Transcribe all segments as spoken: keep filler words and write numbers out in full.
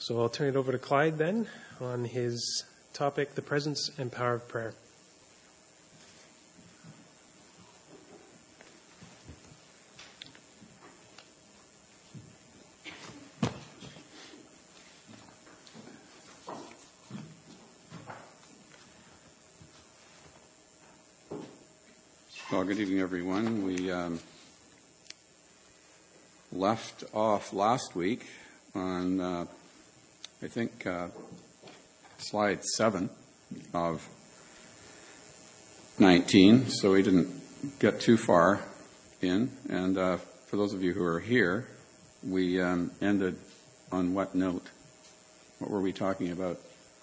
So I'll turn it over to Clyde then on his topic, the presence and power of prayer. Well, good evening, everyone. We um, left off last week on, uh, I think, uh, slide seven of nineteen, so we didn't get too far in. And uh, for those of you who are here, we um, ended on what note? What were we talking about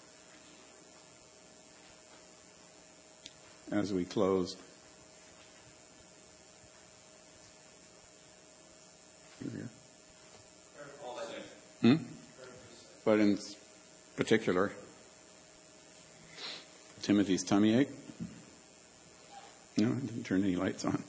as we closed? Hmm? But in particular, Timothy's tummy ache? No, I didn't turn any lights on.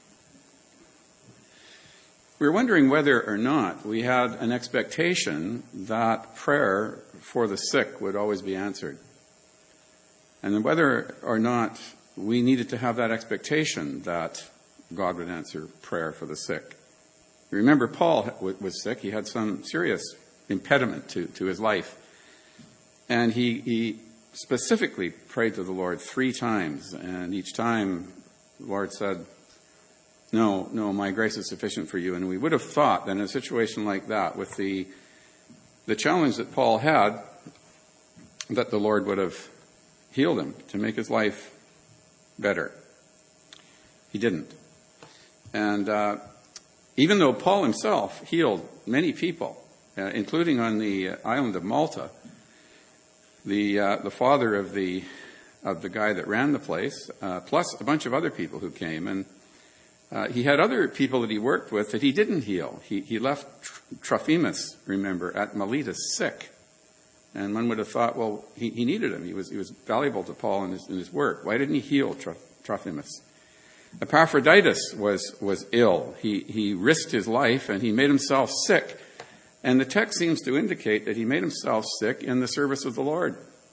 We were wondering whether or not we had an expectation that prayer for the sick would always be answered. And then whether or not we needed to have that expectation that God would answer prayer for the sick. Remember, Paul was sick. He had some serious impediment to, to his life. And he, he specifically prayed to the Lord three times. And each time, the Lord said, no, no, my grace is sufficient for you. And we would have thought that in a situation like that, with the, the challenge that Paul had, that the Lord would have healed him to make his life better. He didn't. And uh, even though Paul himself healed many people, uh, including on the island of Malta, the uh, the father of the of the guy that ran the place, uh, plus a bunch of other people who came, and uh, he had other people that he worked with that he didn't heal. He he left Trophimus, remember, at Miletus sick, and one would have thought, well, he, he needed him. He was he was valuable to Paul in his in his work. Why didn't he heal Trophimus? Epaphroditus was, was ill. He, he risked his life and he made himself sick. And the text seems to indicate that he made himself sick in the service of the Lord.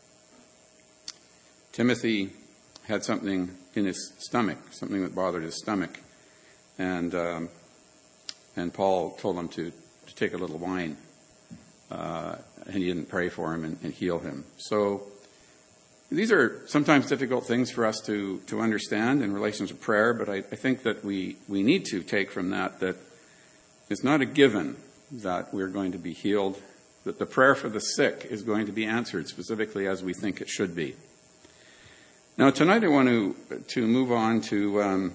Timothy had something in his stomach, something that bothered his stomach. And um, and Paul told him to, to take a little wine. Uh, and he didn't pray for him and, and heal him. So these are sometimes difficult things for us to, to understand in relation to prayer, but I, I think that we, we need to take from that that it's not a given that we're going to be healed, that the prayer for the sick is going to be answered specifically as we think it should be. Now, tonight I want to, to move on to um,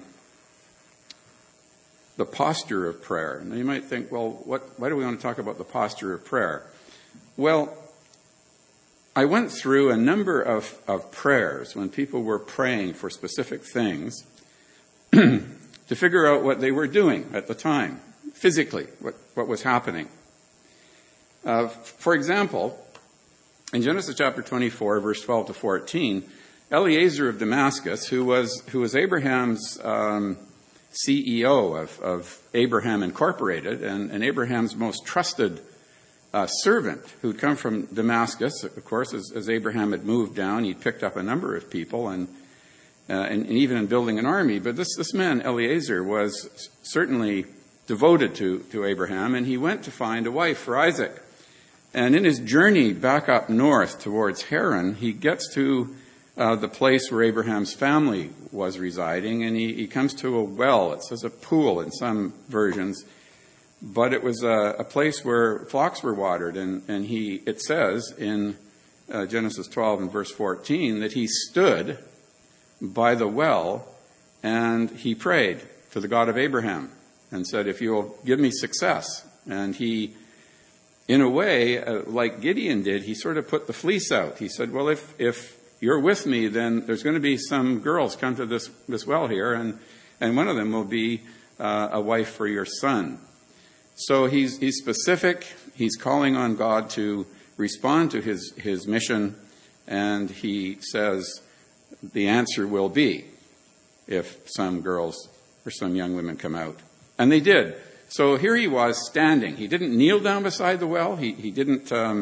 the posture of prayer. Now, you might think, well, what, why do we want to talk about the posture of prayer? Well, I went through a number of, of prayers when people were praying for specific things to figure out what they were doing at the time, physically, what, what was happening. Uh, for example, in Genesis chapter twenty-four, verse twelve to fourteen, Eliezer of Damascus, who was who was Abraham's um, C E O of, of Abraham Incorporated and, and Abraham's most trusted Uh, servant who'd come from Damascus, of course, as, as Abraham had moved down, he'd picked up a number of people, and, uh, and, and even in building an army. But this, this man, Eliezer, was certainly devoted to, to Abraham, and he went to find a wife for Isaac. And in his journey back up north towards Haran, he gets to uh, the place where Abraham's family was residing, and he, he comes to a well. It says a pool in some versions. But it was a, a place where flocks were watered, and, and he, it says in uh, Genesis twelve and verse fourteen that he stood by the well and he prayed to the God of Abraham and said, if you'll give me success. And he, in a way, uh, like Gideon did, he sort of put the fleece out. He said, well, if, if you're with me, then there's going to be some girls come to this, this well here, and, and one of them will be uh, a wife for your son. So he's, he's specific. He's calling on God to respond to his, his mission. And he says the answer will be if some girls or some young women come out. And they did. So here he was standing. He didn't kneel down beside the well. He, he didn't um,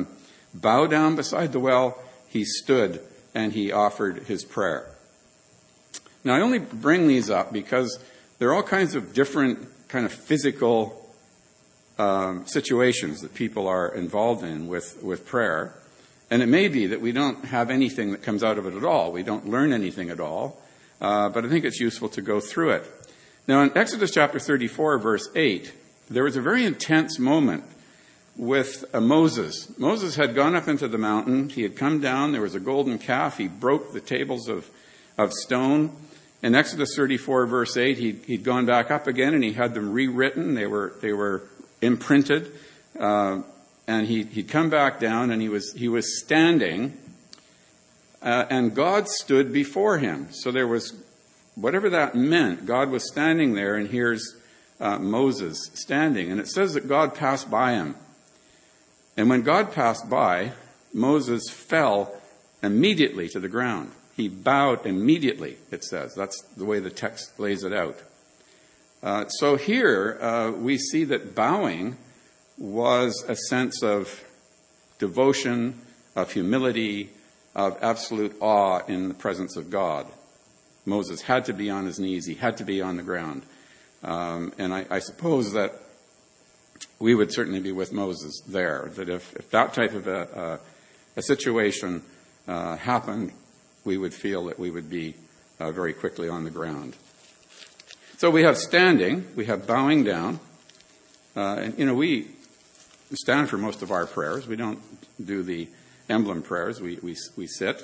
bow down beside the well, he stood and he offered his prayer. Now, I only bring these up because there are all kinds of different kind of physical um, situations that people are involved in with, with prayer. And it may be that we don't have anything that comes out of it at all. We don't learn anything at all. Uh, but I think it's useful to go through it. Now, in Exodus chapter thirty-four, verse eight, there was a very intense moment with uh, Moses. Moses had gone up into the mountain. He had come down. There was a golden calf. He broke the tables of, of stone. In Exodus thirty-four, verse eight, he'd, he'd gone back up again and he had them rewritten. They were, they were imprinted. Uh, and he, he'd come back down and he was, he was standing. Uh, and God stood before him. So there was, whatever that meant, God was standing there, and here's uh, Moses standing. And it says that God passed by him. And when God passed by, Moses fell immediately to the ground. He bowed immediately, it says. That's the way the text lays it out. Uh, so here uh, we see that bowing was a sense of devotion, of humility, of absolute awe in the presence of God. Moses had to be on his knees. He had to be on the ground. Um, and I, I suppose that we would certainly be with Moses there, that if, if that type of a, a, a situation uh, happened, we would feel that we would be uh, very quickly on the ground. So we have standing, we have bowing down. Uh, and, you know, we stand for most of our prayers. We don't do the emblem prayers. We, we, we sit.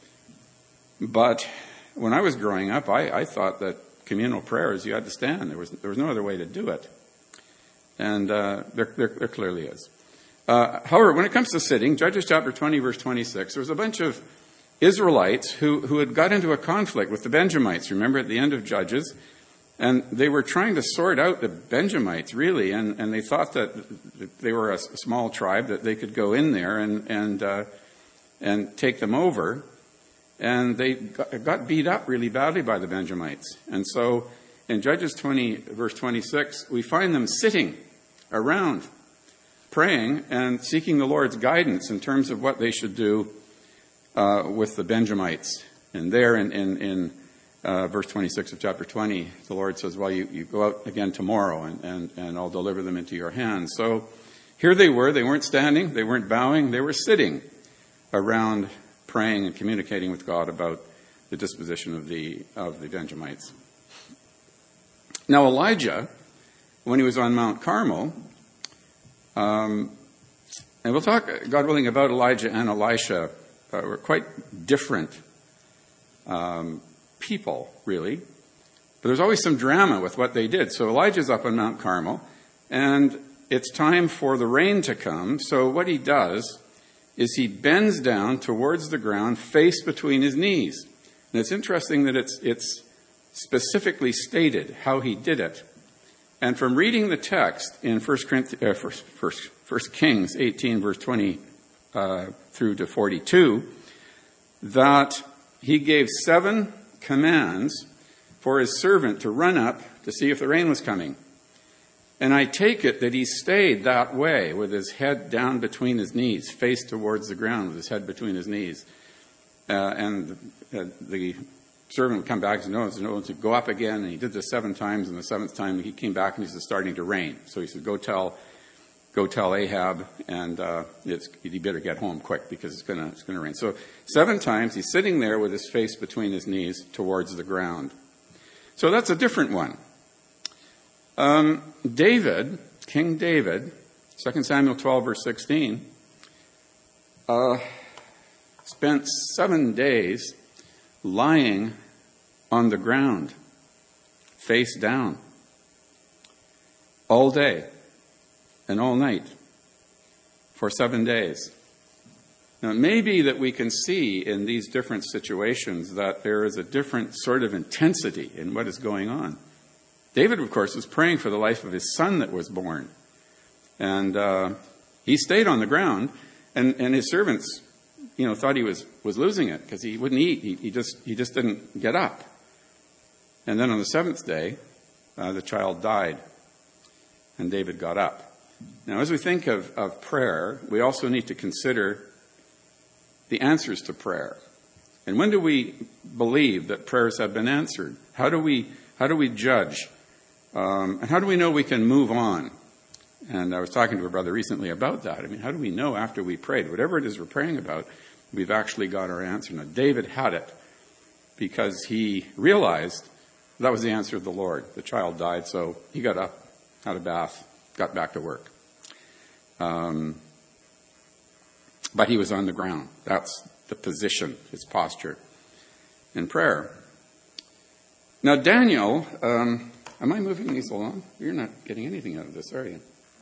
But when I was growing up, I, I thought that communal prayers, you had to stand. There was, there was no other way to do it. And uh, there, there, there clearly is. Uh, however, when it comes to sitting, Judges chapter twenty, verse twenty-six, there was a bunch of Israelites who, who had got into a conflict with the Benjamites, remember, at the end of Judges. And they were trying to sort out the Benjamites, really, and, and they thought that they were a small tribe, that they could go in there and and uh, and take them over. And they got, got beat up really badly by the Benjamites. And so in Judges twenty, verse twenty-six, we find them sitting around, praying and seeking the Lord's guidance in terms of what they should do uh, with the Benjamites. And there in, in, in uh, verse twenty-six of chapter twenty, the Lord says, well, you, you go out again tomorrow and, and, and I'll deliver them into your hands. So here they were. They weren't standing. They weren't bowing. They were sitting around praying and communicating with God about the disposition of the of the Benjamites. Now Elijah, when he was on Mount Carmel, um, and we'll talk, God willing, about Elijah and Elisha, uh, were quite different um, people, really. But there's always some drama with what they did. So Elijah's up on Mount Carmel, and it's time for the rain to come. So what he does is he bends down towards the ground, face between his knees. And it's interesting that it's it's specifically stated how he did it. And from reading the text in First Kings eighteen, verse twenty uh, through to forty-two, that he gave seven commands for his servant to run up to see if the rain was coming. And I take it that he stayed that way with his head down between his knees, face towards the ground with his head between his knees. Uh, and uh, the servant would come back and say, no, no, to go up again. And he did this seven times, and the seventh time he came back and he said, it's starting to rain. So he said, go tell go tell Ahab, and uh, it's, he better get home quick because it's going to it's gonna rain. So seven times he's sitting there with his face between his knees towards the ground. So that's a different one. Um, David, King David, Second Samuel twelve, verse sixteen, uh, spent seven days lying on the ground, face down, all day and all night for seven days. Now, it may be that we can see in these different situations that there is a different sort of intensity in what is going on. David, of course, was praying for the life of his son that was born. And uh, he stayed on the ground, and, and his servants, you know, thought he was, was losing it because he wouldn't eat. He, he just he just didn't get up. And then on the seventh day, uh, the child died, and David got up. Now, as we think of, of prayer, we also need to consider the answers to prayer? And when do we believe that prayers have been answered? How do we how do we judge? Um, and how do we know we can move on? And I was talking to a brother recently about that. I mean, how do we know after we prayed, whatever it is we're praying about, we've actually got our answer? Now, David had it because he realized that was the answer of the Lord. The child died, so he got up, had a bath, got back to work. Um, but he was on the ground. That's the position, his posture in prayer. Now, Daniel, um, am I moving these along? You're not getting anything out of this, are you?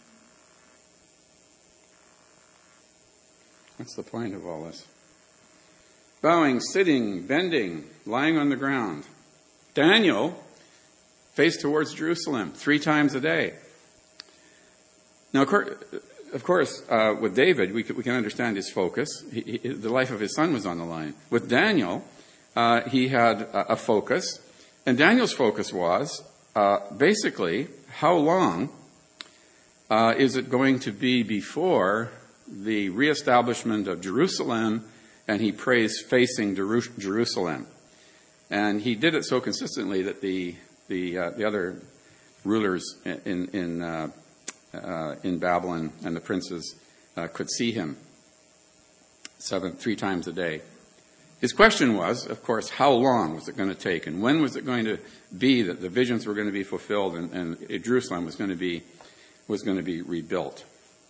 What's the point of all this? Bowing, sitting, bending, lying on the ground. Daniel faced towards Jerusalem three times a day. Now, of course, uh, with David, we can, we can understand his focus. He, he, the life of his son was on the line. With Daniel, uh, he had a, a focus. And Daniel's focus was, uh, basically, how long uh, is it going to be before the reestablishment of Jerusalem, and he prays facing Jerusalem. And he did it so consistently that the the uh, the other rulers in in uh, uh, in Babylon and the princes uh, could see him seven three times a day. His question was, of course, how long was it going to take, and when was it going to be that the visions were going to be fulfilled, and, and Jerusalem was going to be was going to be rebuilt.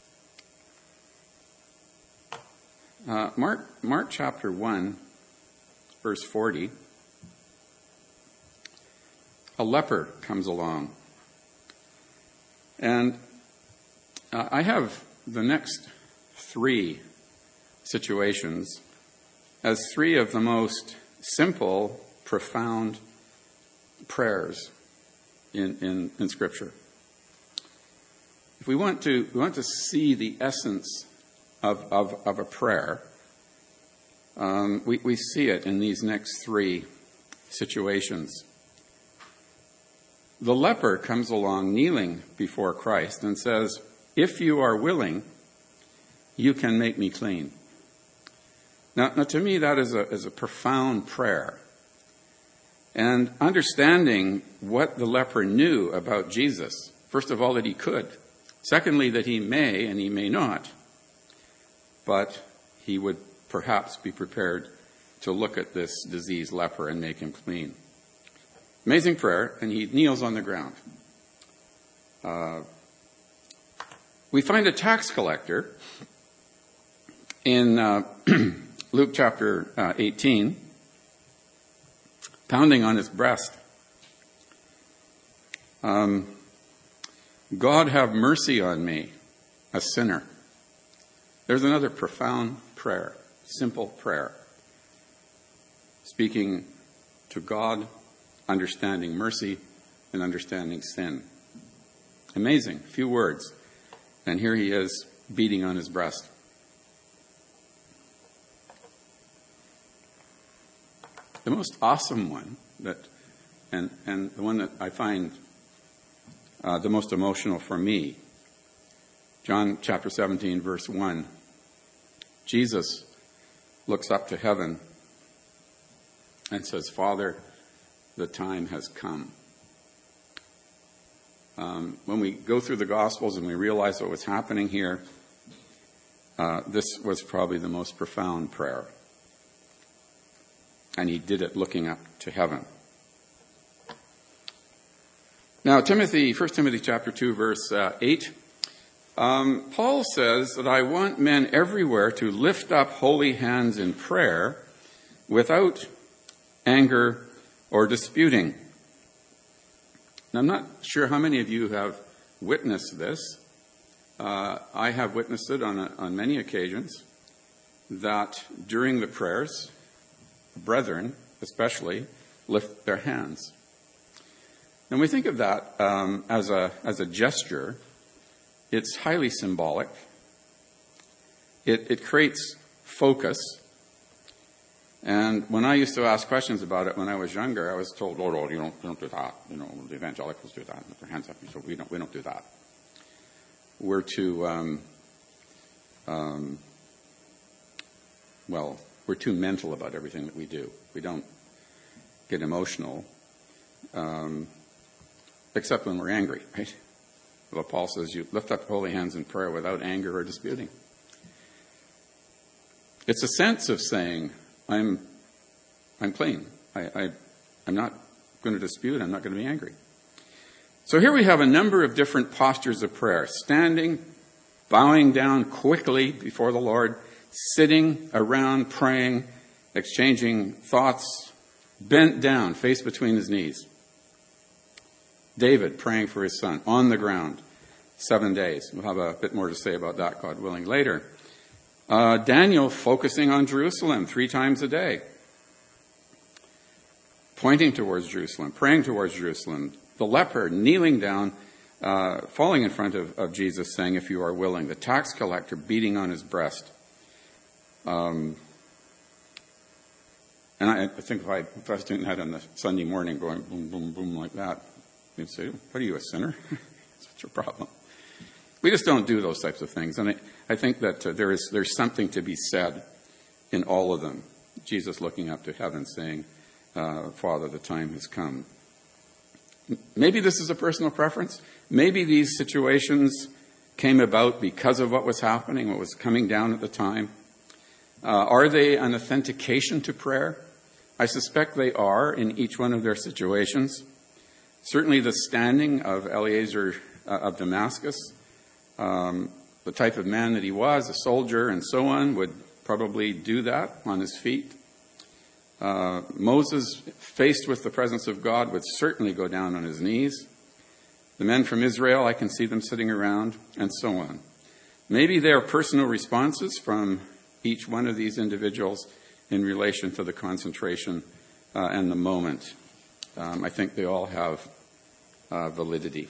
Uh, Mark, Mark chapter one, verse forty, a leper comes along. And uh, I have the next three situations as three of the most simple, profound prayers in, in, in Scripture. If we want to, we want to see the essence Of, of, of a prayer, um, we, we see it in these next three situations. The leper comes along kneeling before Christ and says, "If you are willing, you can make me clean." Now, now to me, that is a, is a profound prayer. And understanding what the leper knew about Jesus, first of all, that he could. Secondly, that he may and he may not. But he would perhaps be prepared to look at this diseased leper and make him clean. Amazing prayer, and he kneels on the ground. Uh, we find a tax collector in uh, Luke chapter uh, eighteen, pounding on his breast. Um, "God have mercy on me, a sinner." There's another profound prayer, simple prayer, speaking to God, understanding mercy, and understanding sin. Amazing, few words. And here he is, beating on his breast. The most awesome one, that, and, and the one that I find uh, the most emotional for me, John chapter seventeen, verse one. Jesus looks up to heaven and says, "Father, the time has come." Um, when we go through the Gospels and we realize what was happening here, uh, this was probably the most profound prayer. And he did it looking up to heaven. Now, Timothy, First Timothy chapter two, verse uh, eight. Um, Paul says that I want men everywhere to lift up holy hands in prayer without anger or disputing. Now, I'm not sure how many of you have witnessed this. Uh, I have witnessed it on, a, on many occasions, that during the prayers, brethren especially lift their hands. And we think of that um, as a as a gesture. It's highly symbolic. It, it creates focus. And when I used to ask questions about it when I was younger, I was told, "Oh, no, you don't, you don't do that. You know, the evangelicals do that. With their hands up." So we don't, we don't do that. We're to um, um, well, we're too mental about everything that we do. We don't get emotional, um, except when we're angry, right? Well, Paul says you lift up holy hands in prayer without anger or disputing. It's a sense of saying, I'm I'm clean. I, I, I'm not going to dispute. I'm not going to be angry. So here we have a number of different postures of prayer. Standing, bowing down quickly before the Lord, sitting around praying, exchanging thoughts, bent down, face between his knees. David praying for his son, on the ground, seven days. We'll have a bit more to say about that, God willing, later. Uh, Daniel focusing on Jerusalem three times a day. Pointing towards Jerusalem, praying towards Jerusalem. The leper kneeling down, uh, falling in front of, of Jesus, saying, if you are willing. The tax collector beating on his breast. Um, and I, I think if I, if I was doing that on the Sunday morning, going boom, boom, boom like that, you'd say, what are you, a sinner? What's your problem? We just don't do those types of things. And I, I think that uh, there is there's something to be said in all of them. Jesus looking up to heaven saying, uh, Father, the time has come. Maybe this is a personal preference. Maybe these situations came about because of what was happening, what was coming down at the time. Uh, are they an authentication to prayer? I suspect they are in each one of their situations. Certainly the standing of Eliezer uh, of Damascus, um, the type of man that he was, a soldier and so on, would probably do that on his feet. Uh, Moses, faced with the presence of God, would certainly go down on his knees. The men from Israel, I can see them sitting around, and so on. Maybe they are personal responses from each one of these individuals in relation to the concentration uh, and the moment. Um, I think they all have uh, validity.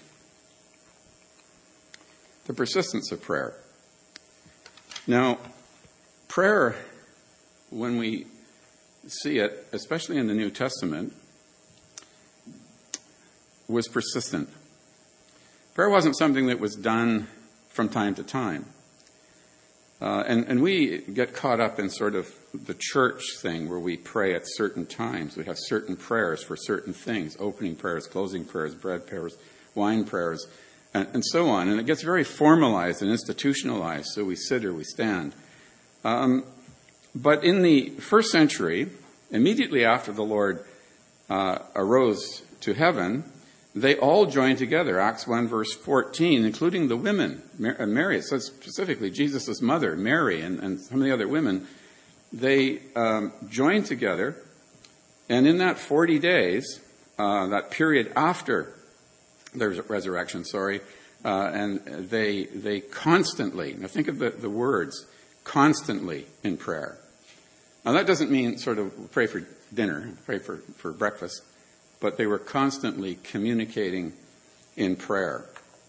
The persistence of prayer. Now, prayer, when we see it, especially in the New Testament, was persistent. Prayer wasn't something that was done from time to time. Uh, and, and we get caught up in sort of the church thing where we pray at certain times. We have certain prayers for certain things, opening prayers, closing prayers, bread prayers, wine prayers, and, and so on. And it gets very formalized and institutionalized, so we sit or we stand. Um, but in the first century, immediately after the Lord uh, arose to heaven, they all joined together, Acts one, verse fourteen, including the women. Mary, it says specifically Jesus' mother, Mary, and, and some of the other women. They um, joined together, and in that forty days, uh, that period after the resurrection, sorry, uh, and they they constantly, now think of the, the words, constantly in prayer. Now that doesn't mean sort of pray for dinner, pray for, for breakfast, but they were constantly communicating in prayer.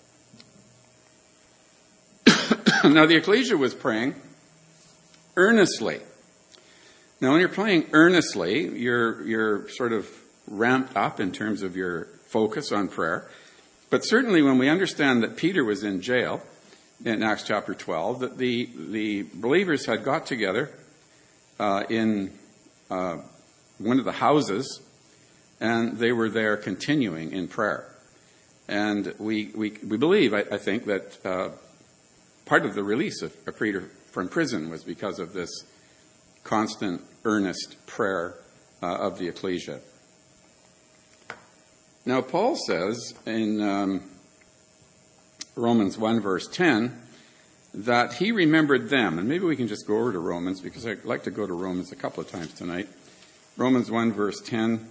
Now the ecclesia was praying earnestly. Now when you're praying earnestly, you're you're sort of ramped up in terms of your focus on prayer. But certainly when we understand that Peter was in jail in Acts chapter twelve, that the, the believers had got together uh, in uh, one of the houses, and they were there continuing in prayer. And we we, we believe, I, I think, that uh, part of the release of, of Peter from prison was because of this constant, earnest prayer uh, of the ecclesia. Now, Paul says in um, Romans one, verse ten, that he remembered them. And maybe we can just go over to Romans, because I'd like to go to Romans a couple of times tonight. Romans one, verse ten.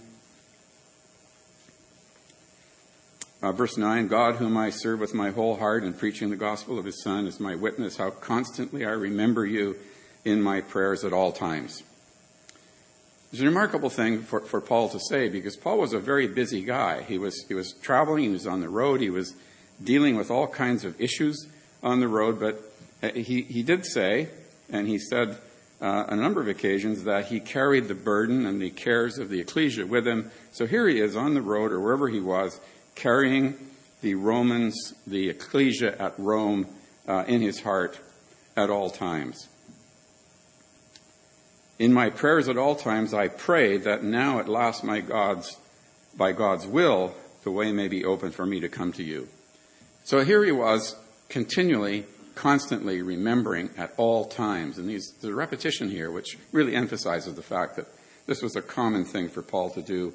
Uh, verse nine, God, whom I serve with my whole heart in preaching the gospel of his Son, is my witness how constantly I remember you in my prayers at all times. It's a remarkable thing for, for Paul to say, because Paul was a very busy guy. He was he was traveling, he was on the road, he was dealing with all kinds of issues on the road, but he, he did say, and he said uh, on a number of occasions, that he carried the burden and the cares of the ecclesia with him. So here he is on the road, or wherever he was, carrying the Romans, the ecclesia at Rome, uh, in his heart at all times. In my prayers at all times I pray that now at last my God's, by God's will, the way may be open for me to come to you. So here he was, continually, constantly remembering at all times. And these, there's a repetition here which really emphasizes the fact that this was a common thing for Paul to do.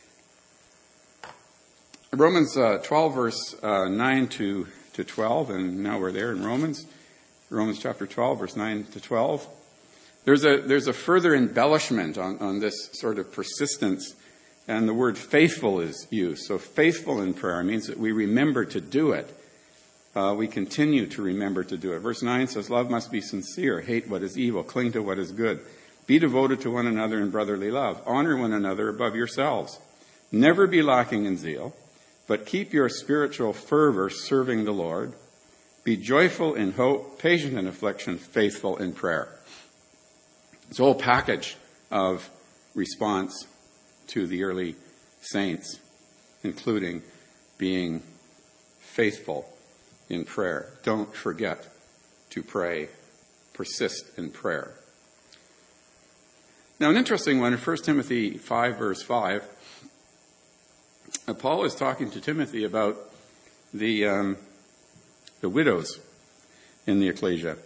Romans uh, twelve, verse uh, nine to, to twelve, and now we're there in Romans. Romans chapter twelve, verse nine to twelve. There's a, there's a further embellishment on, on this sort of persistence, and the word faithful is used. So faithful in prayer means that we remember to do it. Uh, we continue to remember to do it. Verse nine says, love must be sincere, hate what is evil, cling to what is good. Be devoted to one another in brotherly love. Honor one another above yourselves. Never be lacking in zeal, but keep your spiritual fervor serving the Lord. Be joyful in hope, patient in affliction, faithful in prayer. It's a whole package of response to the early saints, including being faithful in prayer. Don't forget to pray. Persist in prayer. Now, an interesting one in First Timothy five, verse five, uh, Paul is talking to Timothy about the um, the widows in the ecclesia.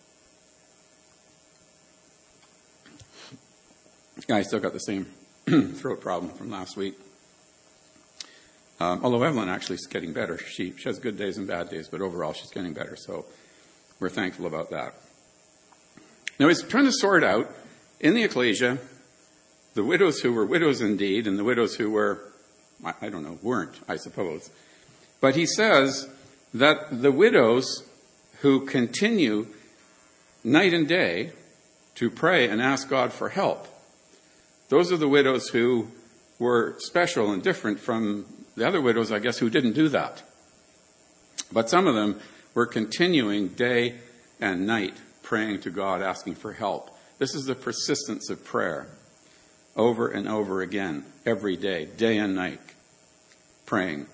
I still got the same throat problem from last week. Um, although Evelyn actually is getting better. She, she has good days and bad days, but overall she's getting better. So we're thankful about that. Now he's trying to sort out in the ecclesia the widows who were widows indeed and the widows who were, I, I don't know, weren't, I suppose. But he says that the widows who continue night and day to pray and ask God for help, those are the widows who were special and different from the other widows, I guess, who didn't do that. But some of them were continuing day and night praying to God, asking for help. This is the persistence of prayer over and over again, every day, day and night, praying.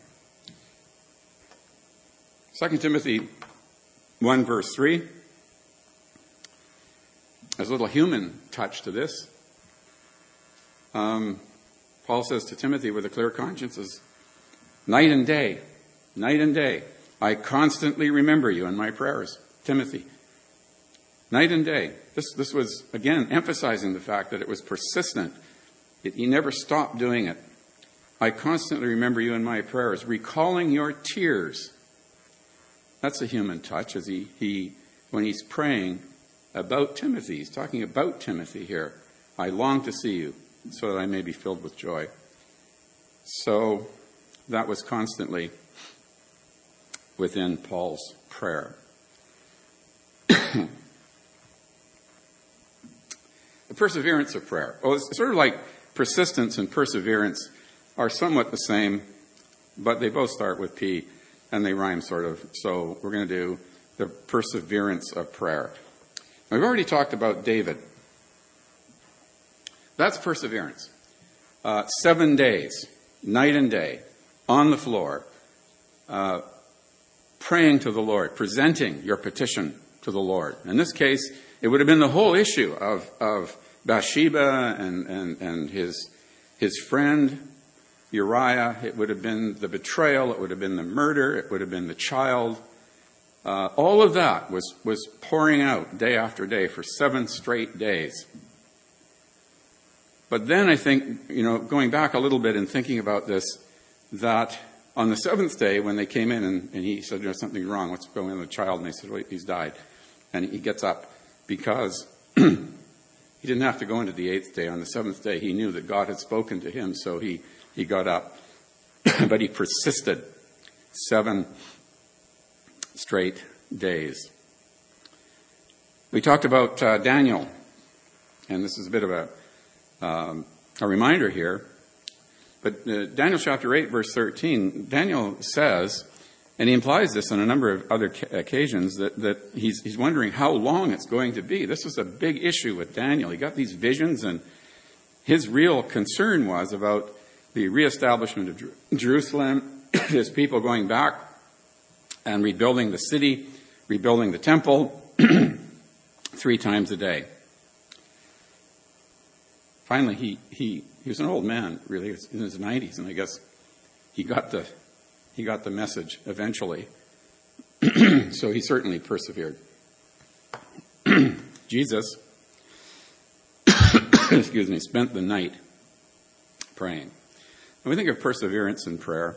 Second Timothy one, verse three. There's a little human touch to this. Um, Paul says to Timothy with a clear conscience, is night and day, night and day, I constantly remember you in my prayers. Timothy, night and day. This, this was, again, emphasizing the fact that it was persistent. It, he never stopped doing it. I constantly remember you in my prayers, recalling your tears. That's a human touch, as he, he when he's praying about Timothy. He's talking about Timothy here. I long to see you, so that I may be filled with joy. So that was constantly within Paul's prayer. The perseverance of prayer. Well, it's sort of like persistence and perseverance are somewhat the same, but they both start with P, and they rhyme sort of. So we're going to do the perseverance of prayer. Now, we've already talked about David. That's perseverance. Uh, seven days, night and day, on the floor, uh, praying to the Lord, presenting your petition to the Lord. In this case, it would have been the whole issue of, of Bathsheba and, and, and his, his friend Uriah. It would have been the betrayal. It would have been the murder. It would have been the child. Uh, all of that was, was pouring out day after day for seven straight days. But then I think, you know, going back a little bit and thinking about this, that on the seventh day when they came in and, and he said, there's something wrong, what's going on with the child? And they said, well, he's died. And he gets up because he didn't have to go into the eighth day. On the seventh day, he knew that God had spoken to him, so he, he got up. But he persisted seven straight days. We talked about uh, Daniel, and this is a bit of a Um, a reminder here, but uh, Daniel chapter eight, verse thirteen, Daniel says, and he implies this on a number of other ca- occasions, that, that he's, he's wondering how long it's going to be. This was a big issue with Daniel. He got these visions, and his real concern was about the reestablishment of Jer- Jerusalem, his people going back and rebuilding the city, rebuilding the temple three times a day. finally, he, he, he was an old man, really. He was in his nineties, and I guess he got the, he got the message eventually. So he certainly persevered. Jesus, excuse me, spent the night praying. When we think of perseverance in prayer,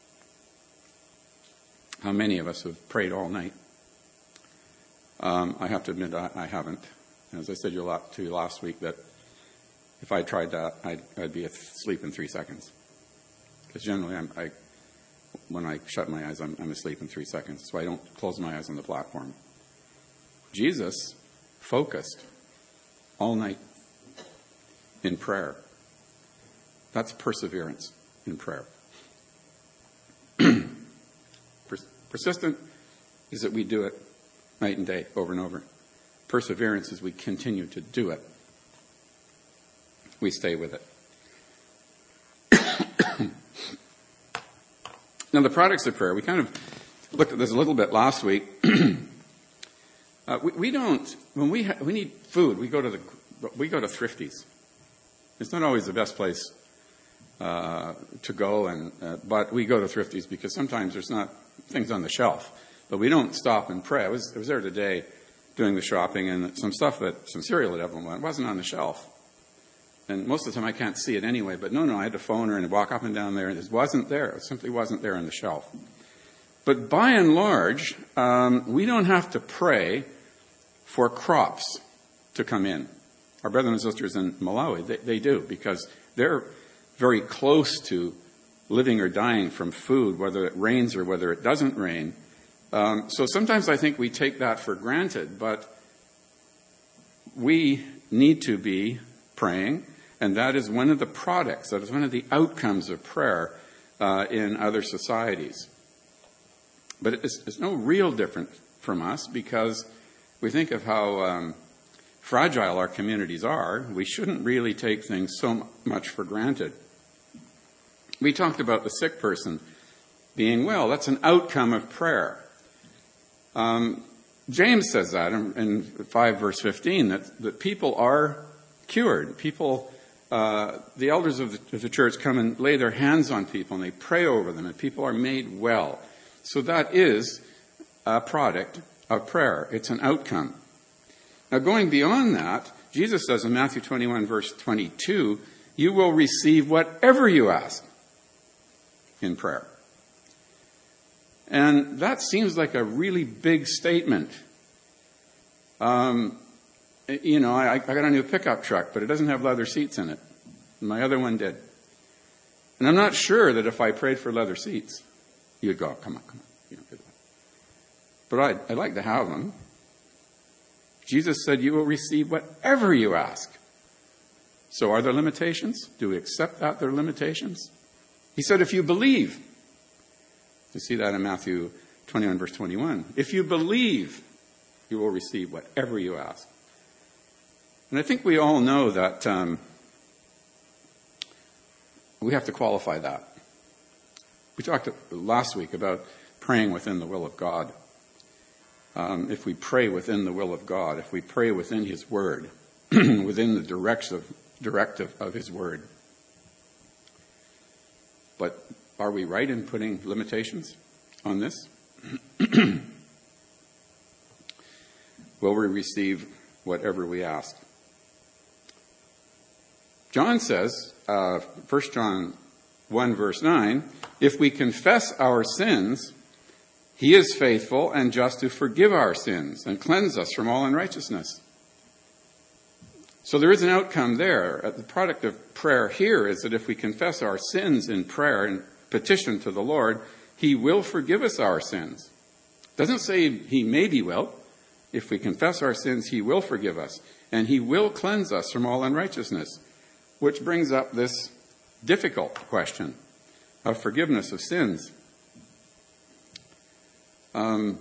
how many of us have prayed all night? Um, I have to admit I, I haven't. As I said to you last week, that if I tried that, I'd, I'd be asleep in three seconds. Because generally, I'm, I, when I shut my eyes, I'm, I'm asleep in three seconds. So I don't close my eyes on the platform. Jesus focused all night in prayer. That's perseverance in prayer. Persistent is that we do it night and day, over and over. Perseverance is we continue to do it. We stay with it. Now, the products of prayer, we kind of looked at this a little bit last week. uh, we, we don't, when we ha- we need food, we go to the we go to Thrifty's. It's not always the best place uh, to go, and uh, but we go to Thrifty's because sometimes there's not things on the shelf. But we don't stop and pray. I was, I was there today doing the shopping, and some stuff that, some cereal that Evelyn wanted wasn't on the shelf. And most of the time I can't see it anyway, but no, no, I had to phone her and walk up and down there, and it wasn't there. It simply wasn't there on the shelf. But by and large, um, we don't have to pray for crops to come in. Our brothers and sisters in Malawi, they, they do, because they're very close to living or dying from food, whether it rains or whether it doesn't rain. Um, so sometimes I think we take that for granted, but we need to be praying, and that is one of the products, that is one of the outcomes of prayer uh, in other societies. But it's, it's no real different from us, because we think of how um, fragile our communities are. We shouldn't really take things so much for granted. We talked about the sick person being well. That's an outcome of prayer. Um, James says that in, in five verse fifteen, that, that people are cured. People, uh, the elders of the, of the church come and lay their hands on people and they pray over them, and people are made well. So that is a product of prayer. It's an outcome. Now, going beyond that, Jesus says in Matthew twenty-one verse twenty-two, you will receive whatever you ask in prayer. And that seems like a really big statement. Um, you know, I, I got a new pickup truck, but it doesn't have leather seats in it. My other one did. And I'm not sure that if I prayed for leather seats, you'd go, come on, come on. You don't do that. But I'd, I'd like to have them. Jesus said, you will receive whatever you ask. So are there limitations? Do we accept that there are limitations? He said, if you believe, you see that in Matthew twenty-one, verse twenty-one. If you believe, you will receive whatever you ask. And I think we all know that um, we have to qualify that. We talked last week about praying within the will of God. Um, if we pray within the will of God, if we pray within His Word, within the directive, directive of His Word. But are we right in putting limitations on this? Will we receive whatever we ask? John says, uh, First John one, verse nine, if we confess our sins, He is faithful and just to forgive our sins and cleanse us from all unrighteousness. So there is an outcome there. The product of prayer here is that if we confess our sins in prayer and petition to the Lord, He will forgive us our sins. It doesn't say He maybe will. If we confess our sins, He will forgive us. And He will cleanse us from all unrighteousness. Which brings up this difficult question of forgiveness of sins. Um,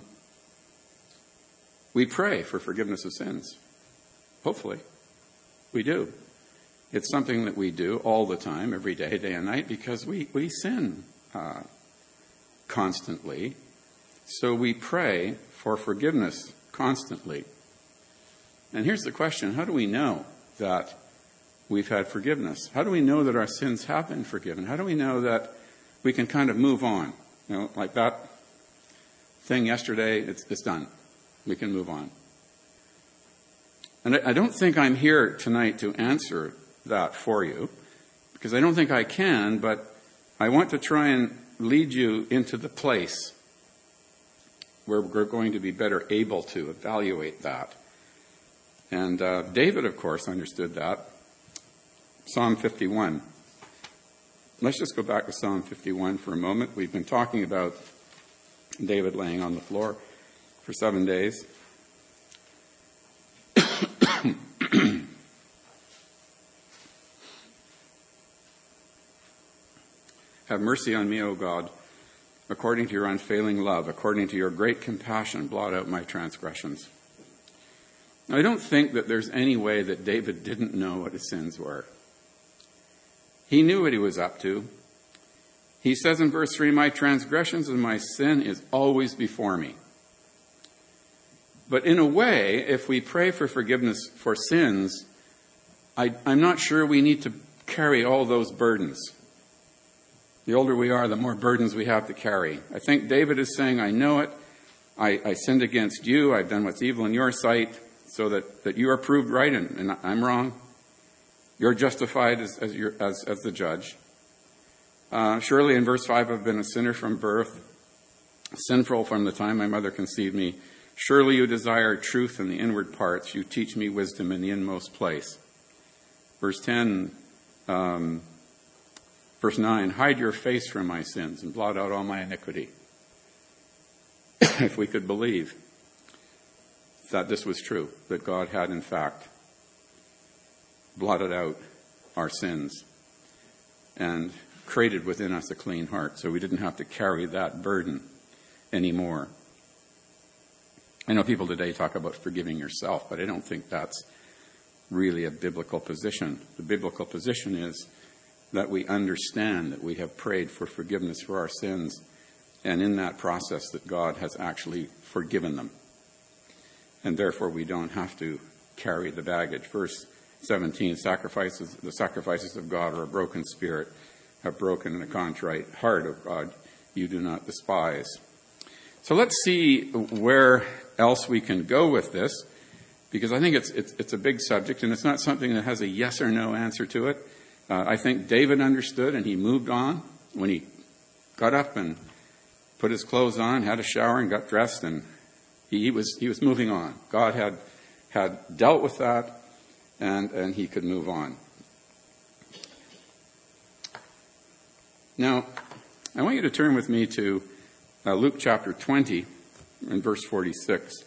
we pray for forgiveness of sins. Hopefully. We do. It's something that we do all the time, every day, day and night, because we, we sin uh, constantly. So we pray for forgiveness constantly. And here's the question. How do we know that we've had forgiveness? How do we know that our sins have been forgiven? How do we know that we can kind of move on? You know, like that thing yesterday, it's, it's done. We can move on. And I, I don't think I'm here tonight to answer that for you, because I don't think I can, but I want to try and lead you into the place where we're going to be better able to evaluate that. And uh, David, of course, understood that. Psalm fifty-one. Let's just go back to Psalm fifty-one for a moment. We've been talking about David laying on the floor for seven days. Have mercy on me, O God, according to your unfailing love, according to your great compassion, blot out my transgressions. Now, I don't think that there's any way that David didn't know what his sins were. He knew what he was up to. He says in verse three, my transgressions and my sin is always before me. But in a way, if we pray for forgiveness for sins, I, I'm not sure we need to carry all those burdens. The older we are, the more burdens we have to carry. I think David is saying, I know it. I, I sinned against you. I've done what's evil in your sight, so that, that you are proved right and, and I'm wrong. You're justified as, as, your, as, as the judge. Uh, surely in verse five, I've been a sinner from birth, sinful from the time my mother conceived me. Surely you desire truth in the inward parts. You teach me wisdom in the inmost place. Verse ten, um, Verse nine, hide your face from my sins and blot out all my iniquity. If we could believe that this was true, that God had in fact blotted out our sins and created within us a clean heart, so we didn't have to carry that burden anymore. I know people today talk about forgiving yourself, but I don't think that's really a biblical position. The biblical position is that we understand that we have prayed for forgiveness for our sins, and in that process that God has actually forgiven them. And therefore we don't have to carry the baggage. Verse seventeen, sacrifices, the sacrifices of God are a broken spirit, a broken and a contrite heart, O God, you do not despise. So let's see where else we can go with this, because I think it's, it's, it's a big subject, and it's not something that has a yes or no answer to it. Uh, I think David understood, and he moved on when he got up and put his clothes on, had a shower, and got dressed, and he, he was he was moving on. God had had dealt with that, and and he could move on. Now, I want you to turn with me to uh, Luke chapter twenty and verse forty-six.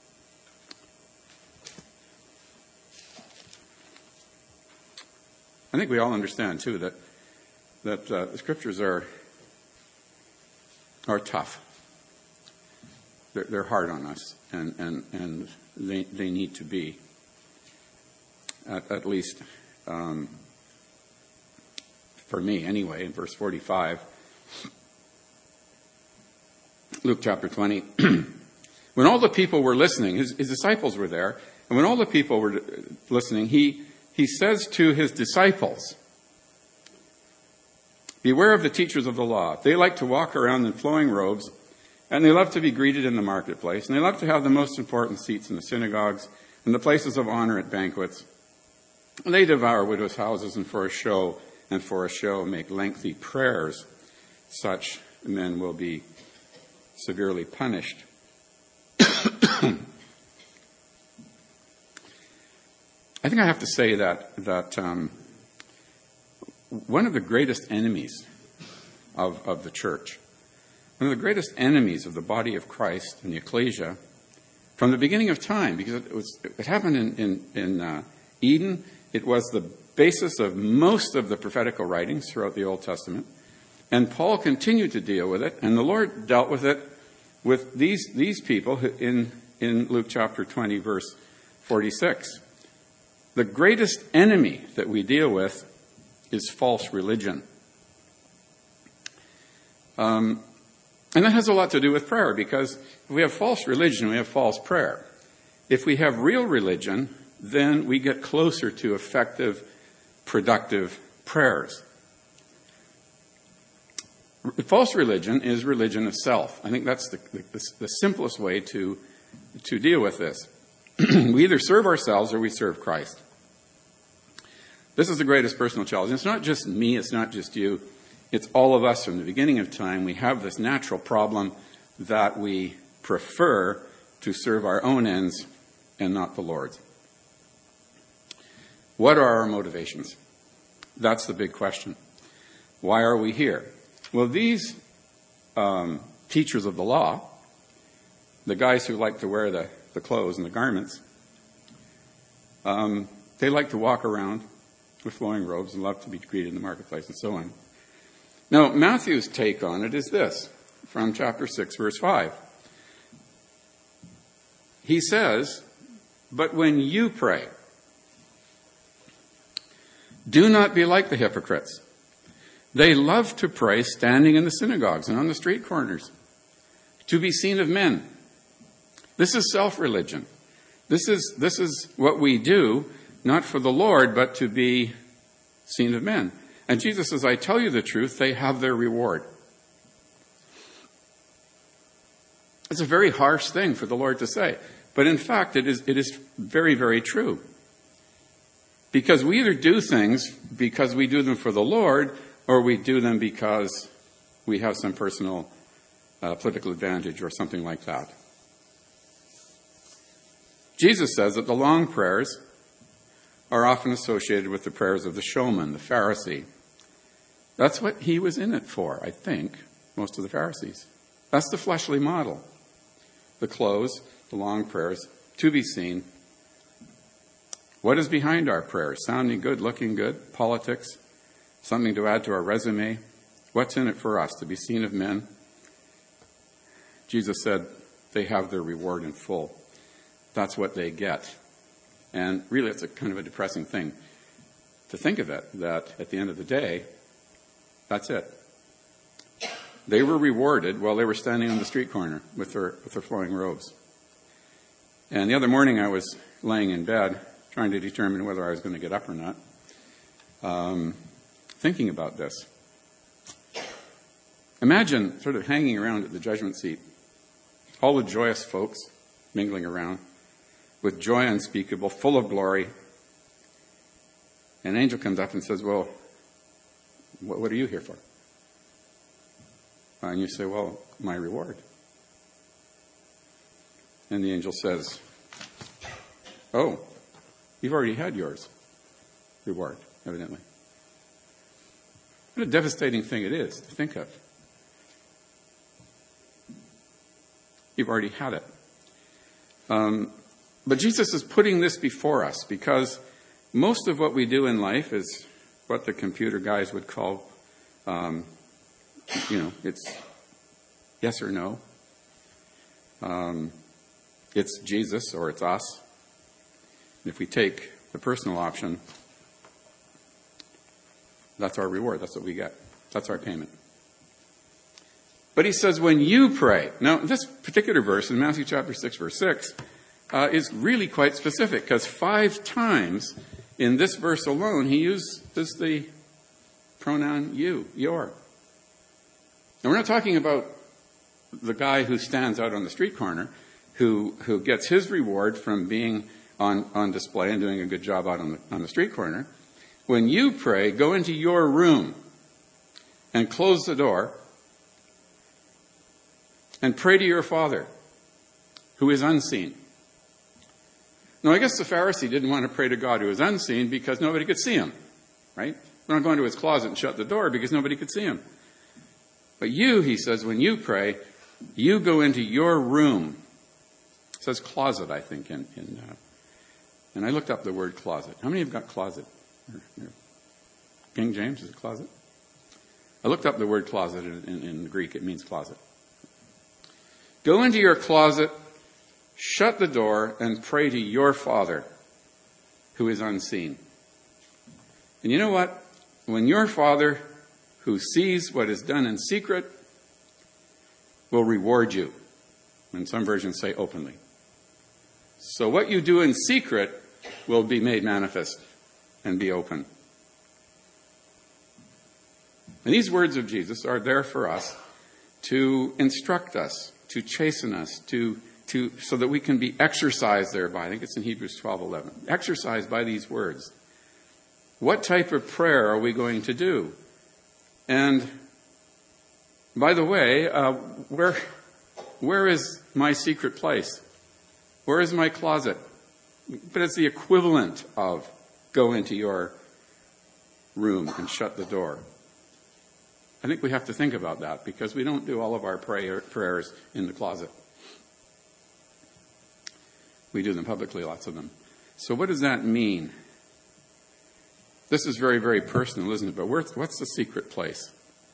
I think we all understand, too, that that uh, the scriptures are are tough. They're, they're hard on us, and and and they they need to be. At, at least um, for me, anyway. In verse forty-five, Luke chapter twenty, when all the people were listening, his, his disciples were there, and when all the people were listening, he. He says to his disciples, beware of the teachers of the law. They like to walk around in flowing robes, and they love to be greeted in the marketplace, and they love to have the most important seats in the synagogues and the places of honor at banquets. And they devour widows' houses, and for a show, and for a show make lengthy prayers. Such men will be severely punished. I think I have to say that that um, one of the greatest enemies of, of the church, one of the greatest enemies of the body of Christ and the ecclesia, from the beginning of time, because it was it happened in in, in uh, Eden. It was the basis of most of the prophetical writings throughout the Old Testament, and Paul continued to deal with it, and the Lord dealt with it with these these people in in Luke chapter twenty, verse forty-six. The greatest enemy that we deal with is false religion. Um, and that has a lot to do with prayer, because if we have false religion, we have false prayer. If we have real religion, then we get closer to effective productive prayers. False religion is religion of self. I think that's the, the, the simplest way to, to deal with this. We either serve ourselves or we serve Christ. This is the greatest personal challenge. It's not just me, it's not just you. It's all of us from the beginning of time. We have this natural problem that we prefer to serve our own ends and not the Lord's. What are our motivations? That's the big question. Why are we here? Well, these um, teachers of the law, the guys who like to wear the, the clothes and the garments, um, they like to walk around with flowing robes and love to be greeted in the marketplace and so on. Now, Matthew's take on it is this, from chapter six, verse five. He says, "But when you pray, do not be like the hypocrites. They love to pray standing in the synagogues and on the street corners, to be seen of men." This is self-religion. This is, this is what we do, not for the Lord, but to be seen of men. And Jesus says, "I tell you the truth, they have their reward." It's a very harsh thing for the Lord to say. But in fact, it is, it is very, very true. Because we either do things because we do them for the Lord, or we do them because we have some personal uh, political advantage or something like that. Jesus says that the long prayers are often associated with the prayers of the showman, the Pharisee. That's what he was in it for, I think, most of the Pharisees. That's the fleshly model. The clothes, the long prayers, to be seen. What is behind our prayers? Sounding good, looking good, politics, something to add to our resume. What's in it for us? To be seen of men? Jesus said they have their reward in full. That's what they get. And really, it's a kind of a depressing thing to think of it, that at the end of the day, that's it. They were rewarded while they were standing on the street corner with their, with their flowing robes. And the other morning, I was laying in bed, trying to determine whether I was going to get up or not, um, thinking about this. Imagine sort of hanging around at the judgment seat, all the joyous folks mingling around, with joy unspeakable, full of glory. An angel comes up and says, "Well, what, what are you here for?" And you say, "Well, my reward." And the angel says, "Oh, you've already had yours. Reward, evidently." What a devastating thing it is to think of. You've already had it. Um, but Jesus is putting this before us because most of what we do in life is what the computer guys would call, um, you know, it's yes or no. Um, it's Jesus or it's us. If we take the personal option, that's our reward. That's what we get. That's our payment. But he says, when you pray. Now, this particular verse in Matthew chapter six, verse six, uh, is really quite specific because five times in this verse alone, he uses the pronoun you, your. Now, we're not talking about the guy who stands out on the street corner who, who gets his reward from being on, on display and doing a good job out on the, on the street corner. When you pray, go into your room and close the door and pray to your Father who is unseen. Now, I guess the Pharisee didn't want to pray to God who is unseen because nobody could see him, right? We're not going to his closet and shut the door because nobody could see him. But you, he says, when you pray, you go into your room. It says closet, I think, in, in uh, and I looked up the word closet. How many have got closet? King James is a closet. I looked up the word closet in, in, in the Greek. It means closet. Go into your closet, shut the door, and pray to your Father who is unseen. And you know what? When your Father who sees what is done in secret will reward you. And some versions say openly. So what you do in secret will be made manifest and be open. And these words of Jesus are there for us to instruct us, to chasten us, to, to, so that we can be exercised thereby. I think it's in Hebrews twelve eleven. Exercised by these words. What type of prayer are we going to do? And by the way, uh, where, where is my secret place? Where is my closet? But it's the equivalent of go into your room and shut the door. I think we have to think about that because we don't do all of our prayer, prayers in the closet. We do them publicly, lots of them. So what does that mean? This is very, very personal, isn't it? But what's the secret place?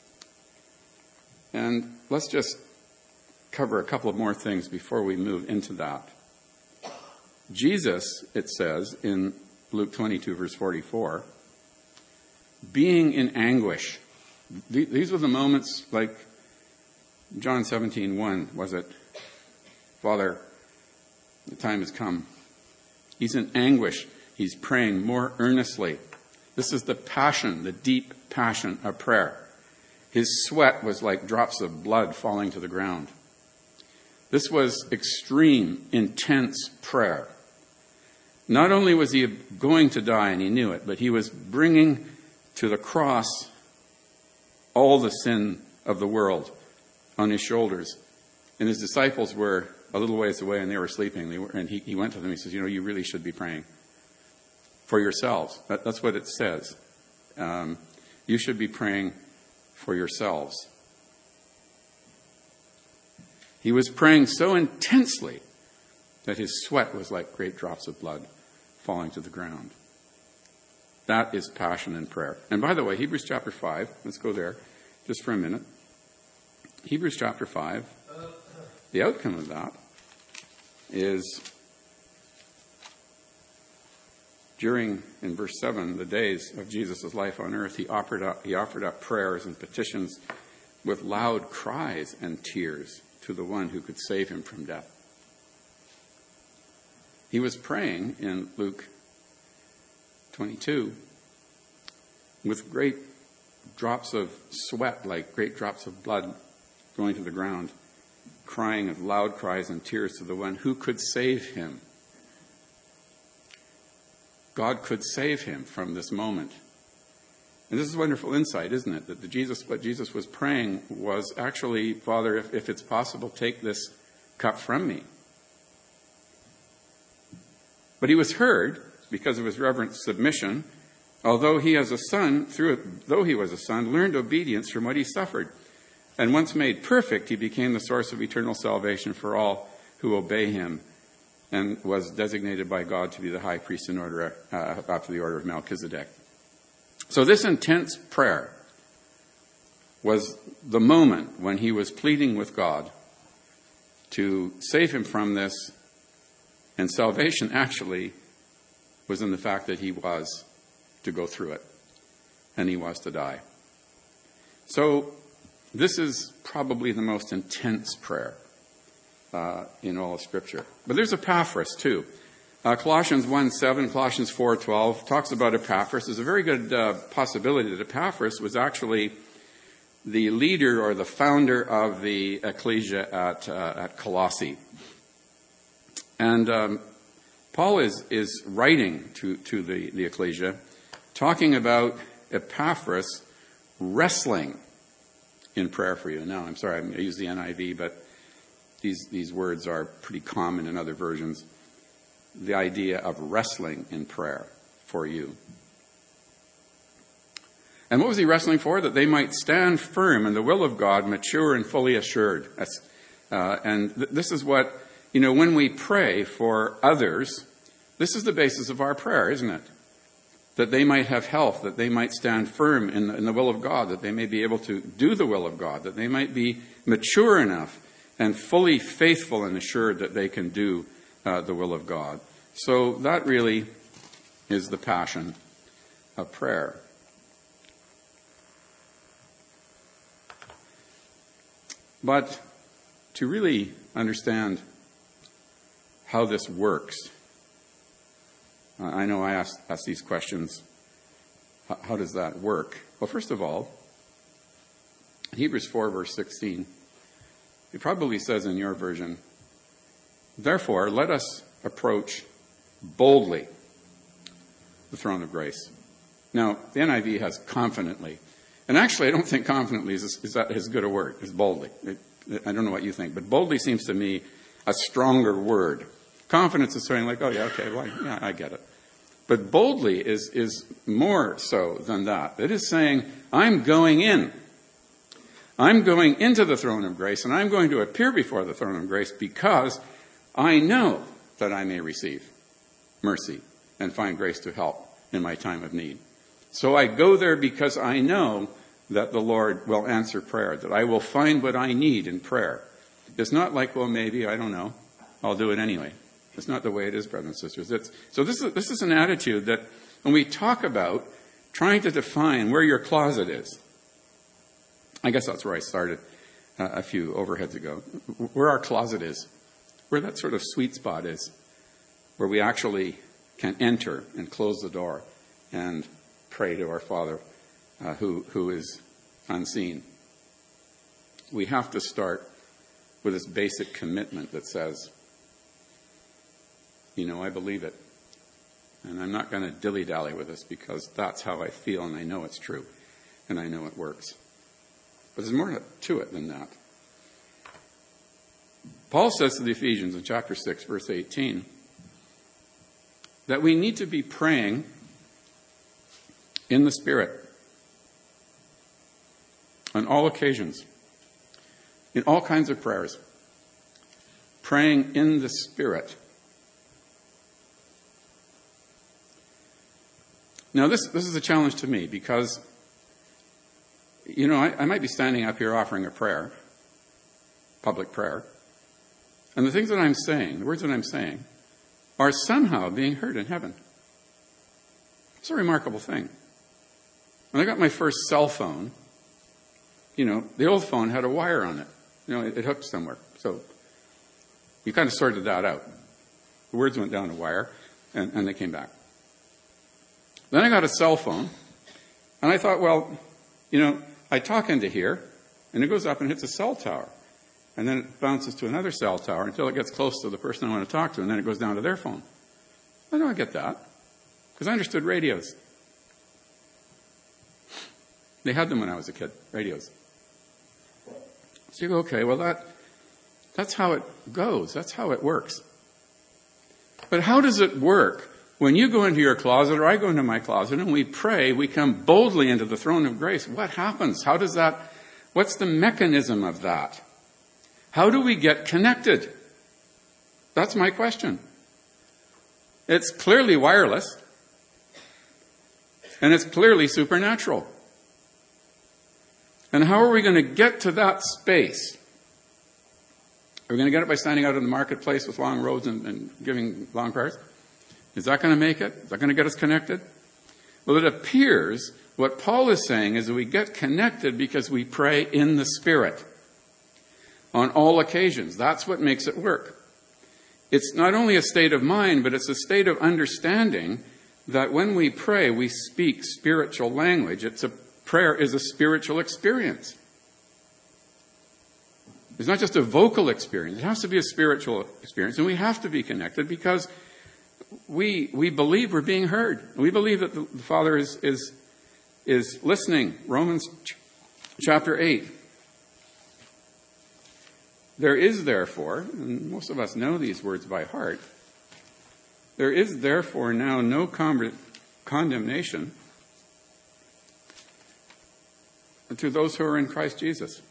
And let's just cover a couple of more things before we move into that. Jesus, it says in Luke twenty-two, verse forty-four, being in anguish. These were the moments like John seventeen one, was it? Father, the time has come. He's in anguish. He's praying more earnestly. This is the passion, the deep passion of prayer. His sweat was like drops of blood falling to the ground. This was extreme, intense prayer. Not only was he going to die, and he knew it, but he was bringing to the cross all the sin of the world on his shoulders. And his disciples were a little ways away, and they were sleeping. They were, and he, he went to them, he says, you know, you really should be praying for yourselves. That, that's what it says. Um, you should be praying for yourselves. He was praying so intensely that his sweat was like great drops of blood falling to the ground. That is passion in prayer. And by the way, Hebrews chapter five, let's go there just for a minute. Hebrews chapter five, the outcome of that is during, in verse seven, the days of Jesus' life on earth, he offered up, he offered up prayers and petitions with loud cries and tears to the one who could save him from death. He was praying in Luke twenty-two with great drops of sweat, like great drops of blood going to the ground, crying with loud cries and tears to the one who could save him. God could save him from this moment. And this is wonderful insight, isn't it? That the Jesus, what Jesus was praying was actually, Father, if, if it's possible, take this cup from me. But he was heard because of his reverent submission, although he as a son, through it, though he was a son, learned obedience from what he suffered. And once made perfect, he became the source of eternal salvation for all who obey him, and was designated by God to be the high priest in order uh, after the order of Melchizedek. So this intense prayer was the moment when he was pleading with God to save him from this, and salvation actually was in the fact that he was to go through it, and he was to die. So this is probably the most intense prayer uh, in all of Scripture. But there's Epaphras too. Uh, Colossians one seven, Colossians four twelve talks about Epaphras. There's a very good uh, possibility that Epaphras was actually the leader or the founder of the ecclesia at uh, at Colossae. And um, Paul is is writing to to the, the ecclesia, talking about Epaphras wrestling in prayer for you. Now, I'm sorry, I use the N I V, but these these words are pretty common in other versions. The idea of wrestling in prayer for you. And what was he wrestling for? That they might stand firm in the will of God, mature and fully assured. That's, uh, and th- this is what, you know, when we pray for others, this is the basis of our prayer, isn't it? That they might have health, that they might stand firm in the, in the will of God, that they may be able to do the will of God, that they might be mature enough and fully faithful and assured that they can do Uh, the will of God. So that really is the passion of prayer. But to really understand how this works, uh, I know I asked, asked these questions. How, how does that work? Well, first of all, Hebrews four, verse sixteen. It probably says in your version, therefore, let us approach boldly the throne of grace. Now, the N I V has confidently. And actually, I don't think confidently is, is that as good a word as boldly. It, I don't know what you think, but boldly seems to me a stronger word. Confidence is saying like, oh, yeah, okay, well, yeah, I get it. But boldly is, is more so than that. It is saying, I'm going in. I'm going into the throne of grace, and I'm going to appear before the throne of grace because I know that I may receive mercy and find grace to help in my time of need. So I go there because I know that the Lord will answer prayer, that I will find what I need in prayer. It's not like, well, maybe, I don't know, I'll do it anyway. It's not the way it is, brothers and sisters. It's, so this is, this is an attitude that when we talk about trying to define where your closet is, I guess that's where I started uh, a few overheads ago, where our closet is, where that sort of sweet spot is, where we actually can enter and close the door and pray to our Father uh, who, who is unseen. We have to start with this basic commitment that says, you know, I believe it. And I'm not going to dilly-dally with this because that's how I feel and I know it's true and I know it works. But there's more to it than that. Paul says to the Ephesians in chapter six, verse eighteen, that we need to be praying in the Spirit on all occasions, in all kinds of prayers, praying in the Spirit. Now, this, this is a challenge to me because, you know, I, I might be standing up here offering a prayer, public prayer, and the things that I'm saying, the words that I'm saying, are somehow being heard in heaven. It's a remarkable thing. When I got my first cell phone, you know, the old phone had a wire on it. You know, it, it hooked somewhere. So you kind of sorted that out. The words went down a wire, and, and they came back. Then I got a cell phone, and I thought, well, you know, I talk into here, and it goes up and hits a cell tower. And then it bounces to another cell tower until it gets close to the person I want to talk to, and then it goes down to their phone. I know I get that, because I understood radios. They had them when I was a kid, radios. So you go, okay, well, that that's how it goes. That's how it works. But how does it work when you go into your closet or I go into my closet and we pray, we come boldly into the throne of grace? What happens? How does that, what's the mechanism of that? How do we get connected? That's my question. It's clearly wireless, and it's clearly supernatural. And how are we going to get to that space? Are we going to get it by standing out in the marketplace with long robes and, and giving long prayers? Is that going to make it? Is that going to get us connected? Well, it appears what Paul is saying is that we get connected because we pray in the Spirit on all occasions. That's what makes it work. It's not only a state of mind, but it's a state of understanding that when we pray, we speak spiritual language. It's a prayer is a spiritual experience. It's not just a vocal experience. It has to be a spiritual experience, and we have to be connected because we we believe we're being heard. We believe that the, the Father is is is listening. Romans ch- chapter eight. There is therefore, and most of us know these words by heart, there is therefore now no con- condemnation to those who are in Christ Jesus.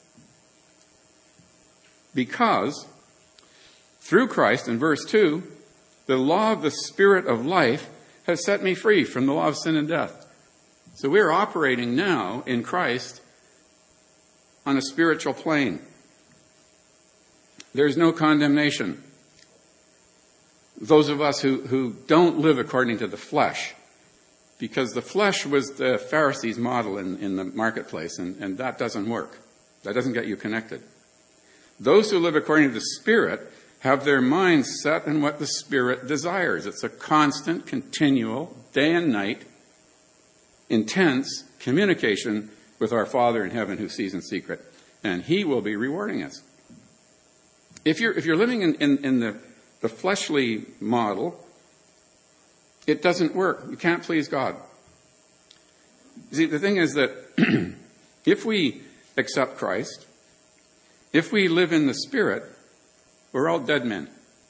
Because through Christ, in verse two, the law of the Spirit of life has set me free from the law of sin and death. So we're operating now in Christ on a spiritual plane. There's no condemnation. Those of us who, who don't live according to the flesh, because the flesh was the Pharisees' model in, in the marketplace, and, and that doesn't work. That doesn't get you connected. Those who live according to the Spirit have their minds set in what the Spirit desires. It's a constant, continual, day and night, intense communication with our Father in heaven who sees in secret. and he will be rewarding us. If you're, if you're living in, in, in the, the fleshly model, it doesn't work. You can't please God. See, the thing is that if we accept Christ, if we live in the Spirit, we're all dead men.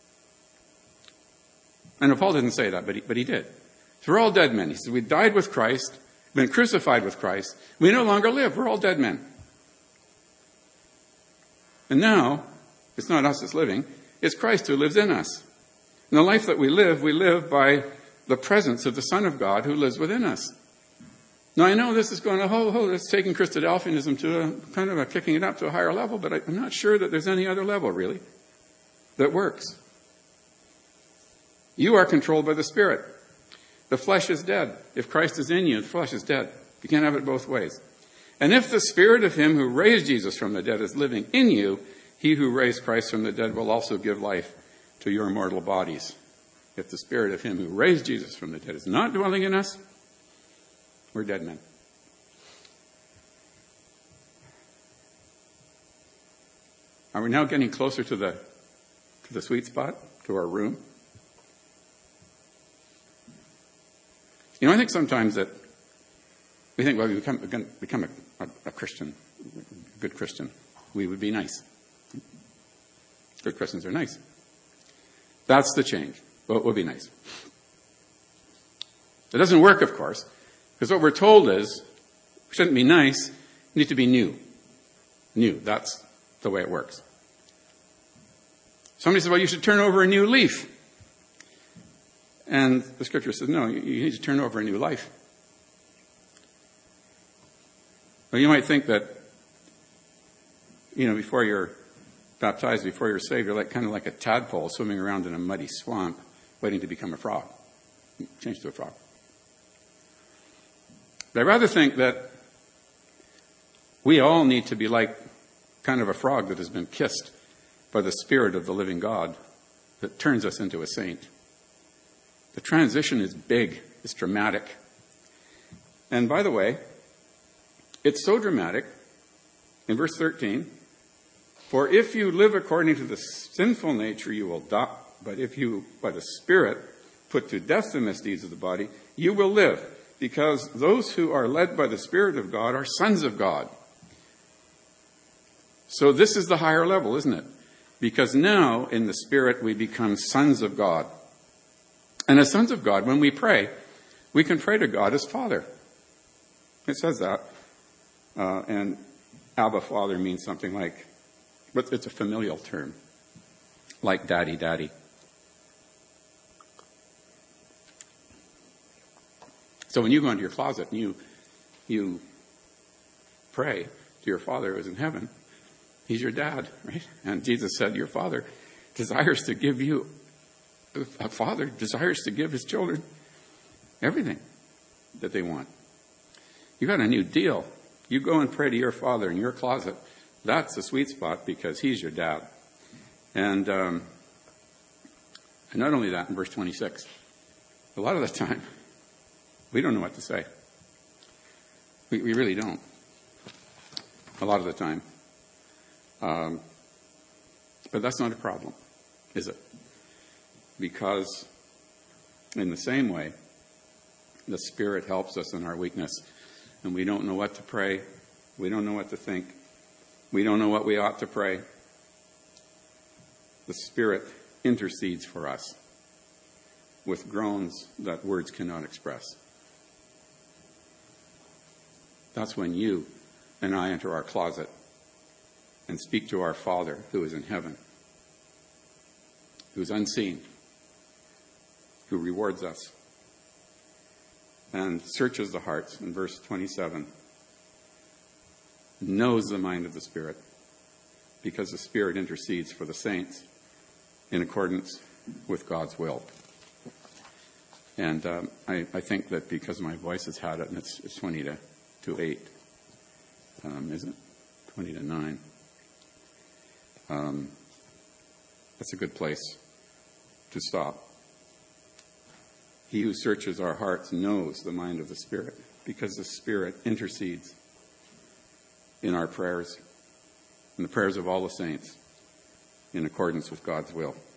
And Paul didn't say that, but he, but he did. So we're all dead men. He said, we died with Christ, been crucified with Christ. We no longer live. We're all dead men. And now, it's not us that's living. It's Christ who lives in us. And the life that we live, we live by the presence of the Son of God who lives within us. Now, I know this is going to, oh, oh, it's taking Christadelphianism to a kind of a kicking it up to a higher level, but I, I'm not sure that there's any other level, really, that works. You are controlled by the Spirit. The flesh is dead. If Christ is in you, the flesh is dead. You can't have it both ways. And if the Spirit of him who raised Jesus from the dead is living in you, he who raised Christ from the dead will also give life to your mortal bodies. If the Spirit of him who raised Jesus from the dead is not dwelling in us, we're dead men. Are we now getting closer to the to the sweet spot, to our room? You know, I think sometimes that we think, well, we become, become a, a, a Christian, a good Christian. We would be nice. Good Christians are nice. That's the change. Well, it would be nice. It doesn't work, of course, because what we're told is we shouldn't be nice, we need to be new. New. That's the way it works. Somebody says, well, you should turn over a new leaf. And the scripture says, no, you need to turn over a new life. Well, you might think that, you know, before you're baptized, before you're saved, you're like kind of like a tadpole swimming around in a muddy swamp, waiting to become a frog. Change to a frog. But I rather think that we all need to be like kind of a frog that has been kissed by the Spirit of the living God that turns us into a saint. The transition is big. It's dramatic. And by the way, it's so dramatic, in verse thirteen, for if you live according to the sinful nature, you will die. But if you, by the Spirit, put to death the misdeeds of the body, you will live. Because those who are led by the Spirit of God are sons of God. So this is the higher level, isn't it? Because now, in the Spirit, we become sons of God. And as sons of God, when we pray, we can pray to God as Father. It says that. Uh, and Abba, Father, means something like, but it's a familial term, like daddy, daddy. So when you go into your closet and you, you pray to your Father who is in heaven, he's your dad, right? And Jesus said, your Father desires to give you, a father desires to give his children everything that they want. You got a new deal. You go and pray to your Father in your closet. That's the sweet spot because he's your dad. And, um, and not only that, in verse twenty-six, a lot of the time, we don't know what to say. We, we really don't. A lot of the time. Um, but that's not a problem, is it? Because in the same way, the Spirit helps us in our weakness. And we don't know what to pray. We don't know what to think. We don't know what we ought to pray. The Spirit intercedes for us with groans that words cannot express. That's when you and I enter our closet and speak to our Father who is in heaven, who is unseen, who rewards us and searches the hearts, in verse twenty-seven, knows the mind of the Spirit, because the Spirit intercedes for the saints in accordance with God's will. And um, I, I think that because my voice has had it, and it's, it's twenty to, to eight, um, is it? twenty to nine. Um, that's a good place to stop. He who searches our hearts knows the mind of the Spirit, because the Spirit intercedes in our prayers and the prayers of all the saints in accordance with God's will.